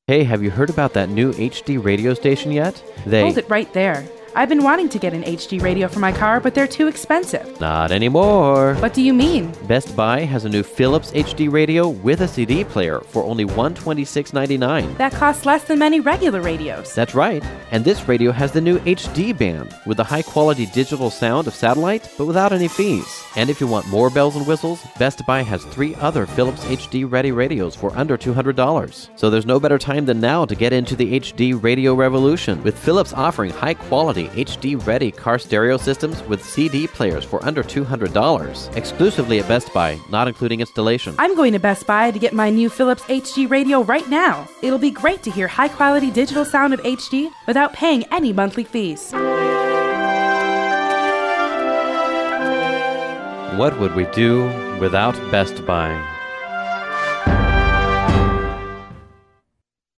Hey, have you heard about that new HD radio station yet? Hold it right there. I've been wanting to get an HD radio for my car, but they're too expensive. Not anymore. What do you mean? Best Buy has a new Philips HD radio with a CD player for only $126.99. That costs less than many regular radios. That's right. And this radio has the new HD band with the high-quality digital sound of satellite, but without any fees. And if you want more bells and whistles, Best Buy has 3 other Philips HD Ready radios for under $200. So there's no better time than now to get into the HD radio revolution, with Philips offering high-quality HD Ready car stereo systems with CD players for under $200, exclusively at Best Buy, not including installation. I'm going to Best Buy to get my new Philips HD radio right now. It'll be great to hear high-quality digital sound of HD without paying any monthly fees. What would we do without Best Buy?